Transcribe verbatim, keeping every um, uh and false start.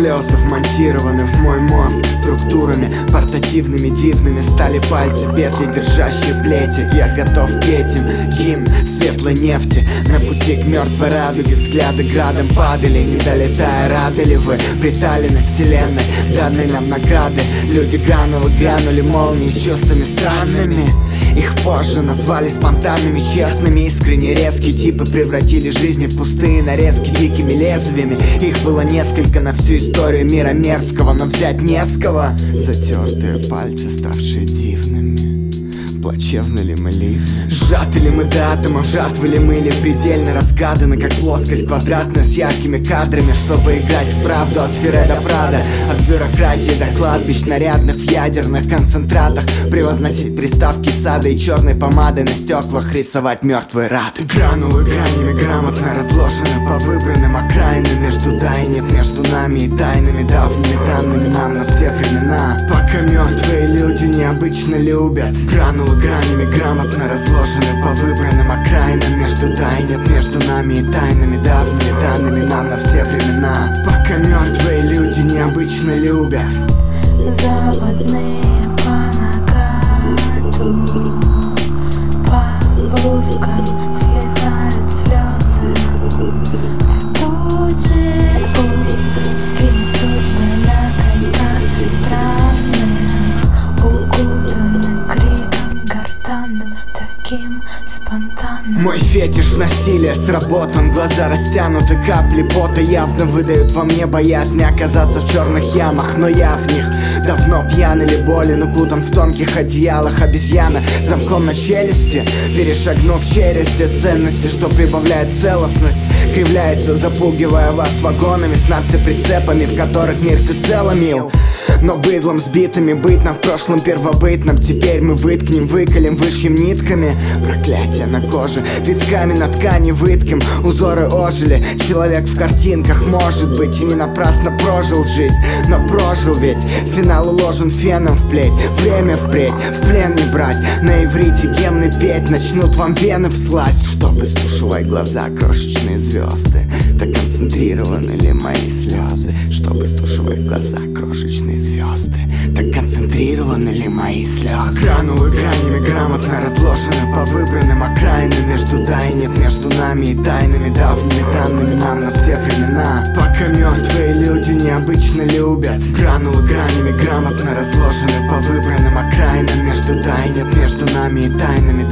слезы вмонтированы в мой мозг структурами портативными, дивными. Стали пальцы, петли, держащие плети. Я готов петь им гимн светлой нефти. На пути к мертвой радуге взгляды градом падали, не долетая. Рады ли вы приталенной вселенной, данной нам награды? Люди гранулы грянули молнии с чувствами странными. Их позже назвали спонтанными, честными, искренне резкие типы превратили жизни в пустые нарезки дикими лезвиями. Их было несколько на всю историю мира мерзкого, но взять не с кого. Затертые пальцы, ставшие дивными. Плачевны ли мы ливни? Сжаты ли мы до атомов, жатвы ли мы или предельно разгаданы, как плоскость квадратная с яркими кадрами, чтобы играть в правду от Ферре до Прада, от бюрократии до кладбищ нарядных в ядерных концентратах, превозносить приставки сада и черной помадой на стеклах рисовать мертвые рады. Гранулы гранями грамотно разложены по выбранным окраинам, между да и нет, между нами и тайнами, давними данными нам на все времена. Пока мертвые люди необычно любят. Гранулы гранями грамотно разложены по выбранным окраинам, между да и нет, между нами и тайнами, давними данными нам на все времена. Пока мертвые люди необычно любят. Заводные по накату, по блузкам слезают слезы. Ртути узкие судьбы на коньках странные, укутаны криком гортанным, таким спонтанным. Мой фетиш насилия сработан, глаза растянуты, капли пота явно выдают во мне боязнь оказаться в черных ямах, но я в них давно пьян или болен, укутан в тонких одеялах обезьяна, замком на челюсти, перешагнув через те ценности, что прибавляет целостность, кривляется, запугивая вас вагонами с наци-прицепами, в которых мир всецело мил. Но быдлом сбитыми быть нам в прошлом первобытном. Теперь мы выткнем, выколем, вышьем нитками. Проклятие на коже, витками на ткани вытким. Узоры ожили, человек в картинках, может быть, и не напрасно прожил жизнь, но прожил ведь. Финал уложен феном в плеть, время впредь в плен не брать. На иврите гимны петь, начнут вам вены всласть, чтобы стушевать глаза крошечные звезды. Так концентрированы ли мои слезы, чтобы стушевать глаза крошечные звезды? Так концентрированы ли мои слезы? Гранулы гранями грамотно разложены по выбранным окраинам, между да и нет, между нами и тайнами, давними данными нам на все времена. Пока мертвые люди необычно любят. Гранулы гранями грамотно разложены по выбранным окраинам, между да и нет, между нами и тайнами,